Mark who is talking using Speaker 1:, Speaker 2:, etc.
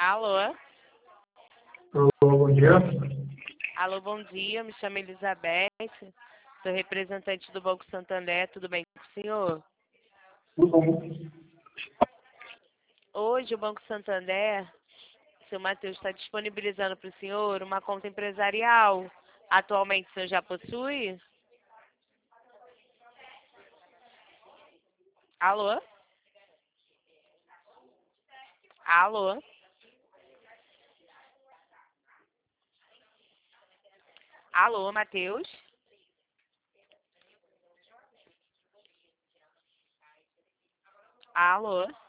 Speaker 1: Alô?
Speaker 2: Alô, bom dia.
Speaker 1: Alô, bom dia. Me chamo Elizabeth. Sou representante do Banco Santander. Tudo bem com o senhor?
Speaker 2: Tudo bom?
Speaker 1: Hoje o Banco Santander, seu Matheus, está disponibilizando para o senhor uma conta empresarial. Atualmente o senhor já possui? Alô? Alô? Alô, Matheus? Alô?